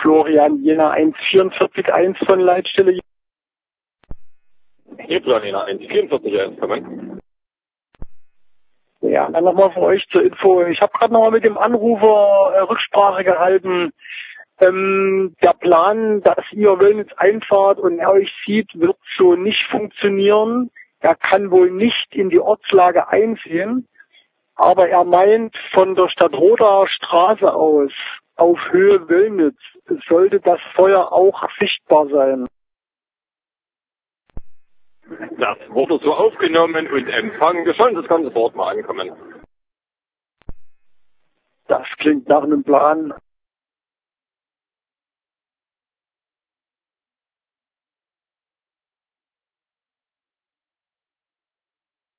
Florian Jena 144.1 von Leitstelle. Hier Florian Jena 144.1, kommen. Ja, dann nochmal für euch zur Info. Ich habe gerade nochmal mit dem Anrufer Rücksprache gehalten. Der Plan, dass ihr Wöllnitz einfahrt und er euch sieht, wird so nicht funktionieren. Er kann wohl nicht in die Ortslage einsehen, aber er meint, von der Stadtroder Straße aus auf Höhe Wöllnitz sollte das Feuer auch sichtbar sein. Das wurde so aufgenommen und empfangen. Wir sollen das ganze Wort mal ankommen. Das klingt nach einem Plan.